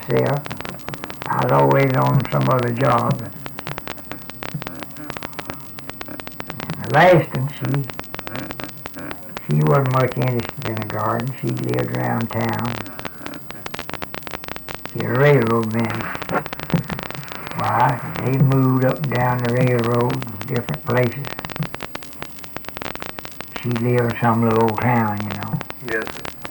myself. I was always on some other job. The last one, she wasn't much interested in the garden. She lived around town. She's a railroad man. Why, they moved up and down the railroad, different places. She lived in some little old town, you know. Yes.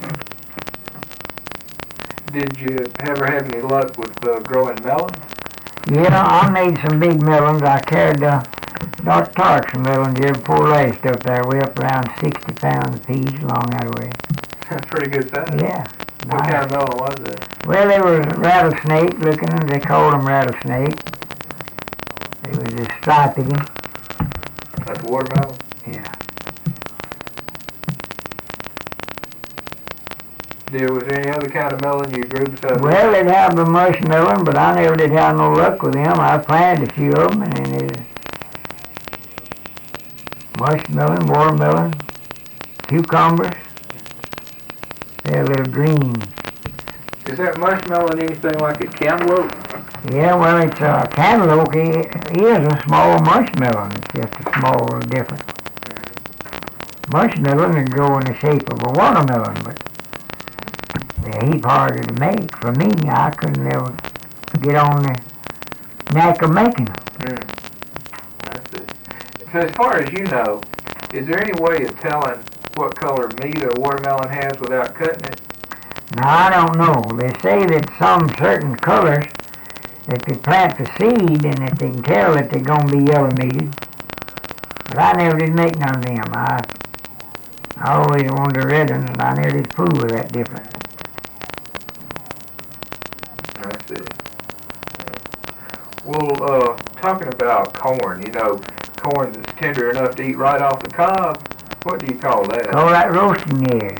Did you ever have any luck with growing melons? Yeah, I made some big melons. I carried Dr. Tarkson melons here before last up there. Weigh up around 60 pounds apiece along that way. That's pretty good size. Yeah. What kind of melon was it? Well, they were rattlesnake looking, and they called them rattlesnake. They was just stripy. That's watermelon? Yeah. Was there any other kind of melon you grew besides? Well, they'd have the mushmelon, but I never did have no luck with them. I planted a few of them, and then there's mushmelon, watermelon, cucumbers. They're a little green. Is that mushmelon anything like a cantaloupe? Yeah, well, it's a cantaloupe. It is a small mushmelon. It's just a small, different. Mushmelon would grow in the shape of a watermelon, but they're a heap harder to make. For me, I couldn't ever get on the knack of making them. That's it. So as far as you know, is there any way of telling what color meat a watermelon has without cutting it? Now, I don't know. They say that some certain colors, that they plant the seed and that they can tell that they're going to be yellow meated. But I never did make none of them. I always wanted the red ones, and I never did fool with that difference. I see. Well, talking about corn, you know, corn that's tender enough to eat right off the cob, what do you call that? Oh, that roasting is.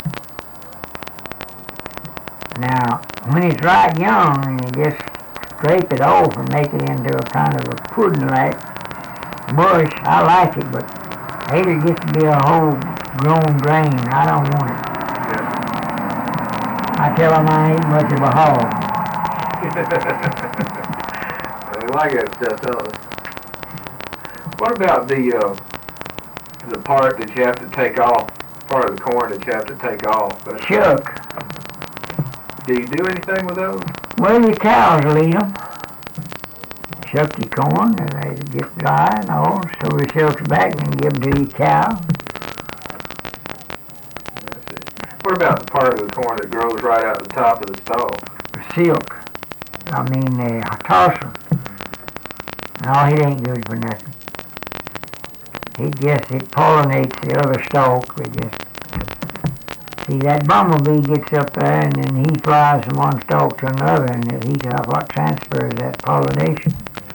Now, when it's right young, and you just scrape it off and make it into a kind of a pudding-like mush, I like it, but later it gets to be a whole grown grain. I don't want it. Yeah. I tell them I ain't much of a hog. I like that stuff, don't they? What about the part that you have to take off, part of the corn that you have to take off? Shuck. Do you do anything with those? Well, your cows will eat them. Shuck your corn, and they get dry and all, so we silk it back and give them to your cow. What about the part of the corn that grows right out the top of the stalk? Silk. I mean, tassel. No, it ain't good for nothing. It pollinates the other stalk. See, that bumblebee gets up there and then he flies from one stalk to another, and he's what transfers that pollination.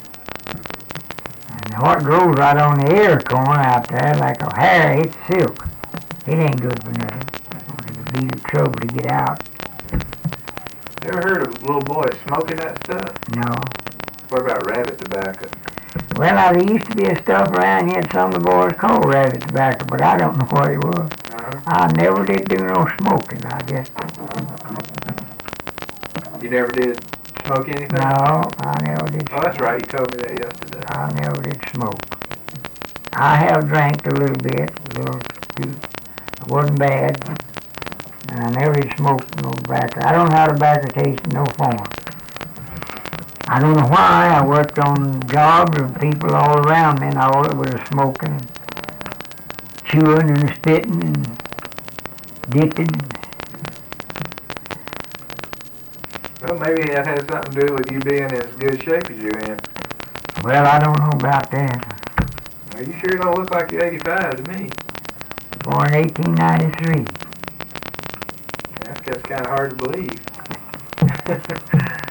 And what grows right on the ear corn out there, like a hair, it's silk. It ain't good for nothing. It'll be the trouble to get out. You ever heard of little boys smoking that stuff? No. What about rabbit tobacco? Well, now, there used to be a stuff around here that some of the boys called rabbit tobacco, but I don't know what it was. I never did do no smoking, I guess. You never did smoke anything? No, I never did. Oh, that's right. You told me that yesterday. I never did smoke. I have drank a little bit, it wasn't bad, and I never did smoke no tobacco. I don't know how tobacco tastes in no form. I don't know why. I worked on jobs with people all around me, and all that was smoking, chewing and spitting and dipping. Well, maybe that has something to do with you being in as good shape as you're in. Well, I don't know about that. Well, you sure don't look like you're 85 to me. Born 1893. That's kind of hard to believe.